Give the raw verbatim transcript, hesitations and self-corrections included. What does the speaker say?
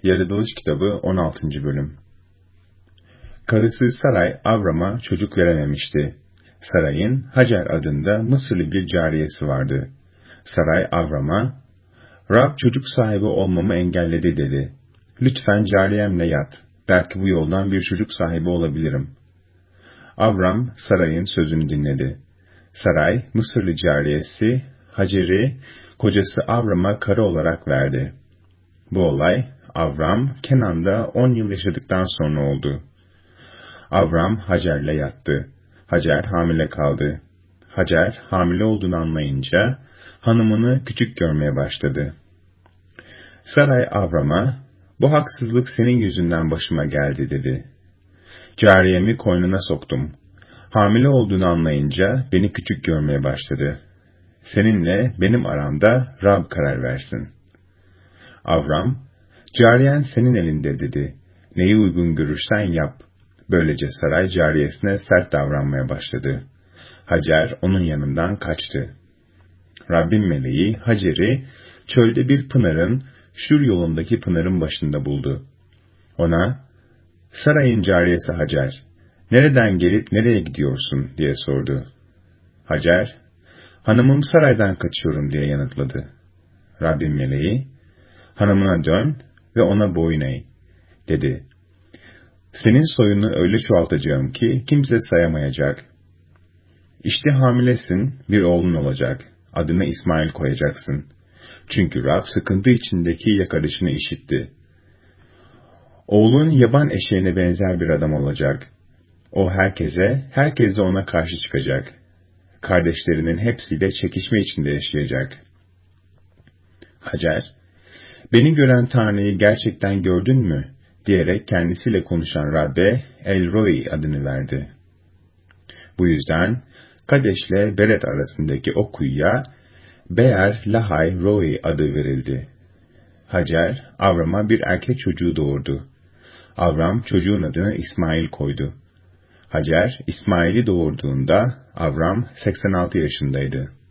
Yaratılış kitabı on altıncı bölüm. Karısı Saray Avram'a çocuk verememişti. Saray'ın Hacer adında Mısırlı bir cariyesi vardı. Saray Avram'a, "Rab çocuk sahibi olmamı engelledi" dedi. "Lütfen cariyemle yat. Belki bu yoldan bir çocuk sahibi olabilirim." Avram Saray'ın sözünü dinledi. Saray, Mısırlı cariyesi Hacer'i kocası Avram'a karı olarak verdi. Bu olay Avram, Kenan'da on yıl yaşadıktan sonra oldu. Avram Hacer'le yattı. Hacer hamile kaldı. Hacer hamile olduğunu anlayınca hanımını küçük görmeye başladı. Saray Avram'a, "Bu haksızlık senin yüzünden başıma geldi" dedi. "Cariyemi koynuna soktum. Hamile olduğunu anlayınca beni küçük görmeye başladı. Seninle benim aramda Rab karar versin." Avram, "Cariyen senin elinde" dedi. "Neyi uygun görürsen yap." Böylece saray cariyesine sert davranmaya başladı. Hacer onun yanından kaçtı. Rabbin meleği Hacer'i çölde bir pınarın, Şur yolundaki pınarın başında buldu. Ona, "Sarayın cariyesi Hacer, nereden gelip nereye gidiyorsun?" diye sordu. Hacer, "Hanımım saraydan kaçıyorum" diye yanıtladı. Rabbin meleği, "Hanımına dön ve ona boyun eğ" dedi. "Senin soyunu öyle çoğaltacağım ki kimse sayamayacak. İşte hamilesin, bir oğlun olacak. Adını İsmail koyacaksın. Çünkü Rab sıkıntı içindeki yakarışını işitti. Oğlun yaban eşeğine benzer bir adam olacak. O herkese, herkes de ona karşı çıkacak. Kardeşlerinin hepsiyle çekişme içinde yaşayacak." Hacer, "Beni gören Tanrı'yı gerçekten gördün mü?" diyerek kendisiyle konuşan Rab'be El Roi adını verdi. Bu yüzden Kadeş'le Beret arasındaki o kuyuya Beer Lahai Roi adı verildi. Hacer, Avram'a bir erkek çocuğu doğurdu. Avram çocuğun adını İsmail koydu. Hacer, İsmail'i doğurduğunda Avram seksen altı yaşındaydı.